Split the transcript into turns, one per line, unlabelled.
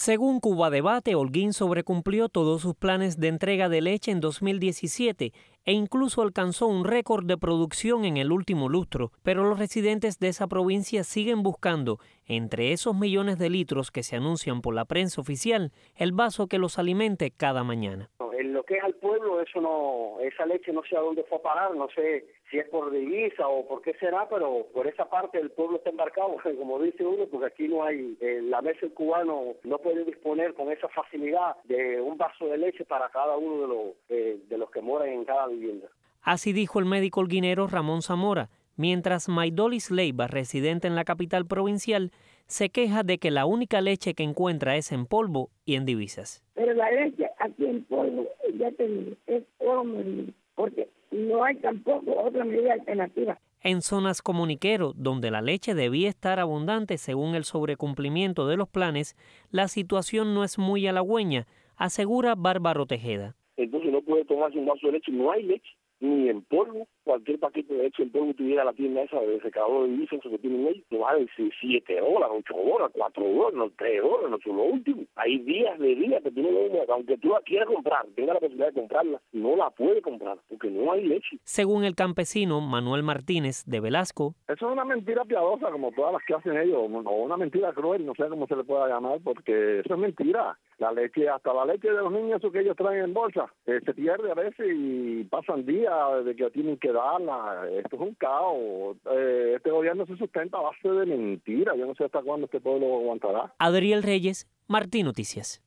Según Cuba Debate, Holguín sobrecumplió todos sus planes de entrega de leche en 2017 e incluso alcanzó un récord de producción en el último lustro, pero los residentes de esa provincia siguen buscando, entre esos millones de litros que se anuncian por la prensa oficial, el vaso que los alimente cada mañana.
En lo que es al pueblo, esa leche no sé a dónde fue a parar, no sé si es por divisa o por qué será, pero por esa parte el pueblo está embarcado, como dice uno, porque aquí no hay, la mesa del cubano no puede disponer con esa facilidad de un vaso de leche para cada uno de los que moran en cada vivienda.
Así dijo el médico holguinero Ramón Zamora, mientras Maidolis Leiva, residente en la capital provincial, se queja de que la única leche que encuentra es en polvo y en divisas.
Pero la leche aquí en polvo, ya te digo, es oro molido, porque no hay tampoco otra medida alternativa.
En zonas como Niquero, donde la leche debía estar abundante según el sobrecumplimiento de los planes, la situación no es muy halagüeña, asegura Bárbaro Tejeda.
Entonces no puede tomarse un vaso de leche, no hay leche, ni en polvo. Cualquier paquete de leche en polvo tuviera la tienda esa de secador de divisas que tienen ellos, no vale 7 horas, 8 horas, 4 horas, no 3 horas, no son lo último. Hay días que tú no lo, aunque tú la quieras comprar, tenga la posibilidad de comprarla, no la puede comprar porque no hay leche.
Según el campesino Manuel Martínez de Velasco,
eso es una mentira piadosa como todas las que hacen ellos, o una mentira cruel, no sé cómo se le pueda llamar, porque eso es mentira. La leche, hasta la leche de los niños que ellos traen en bolsa, se pierde a veces y pasan días de que tienen que darla. Esto es un caos. Este gobierno se sustenta a base de mentiras. Yo no sé hasta cuándo este pueblo aguantará.
Adriel Reyes, Martín Noticias.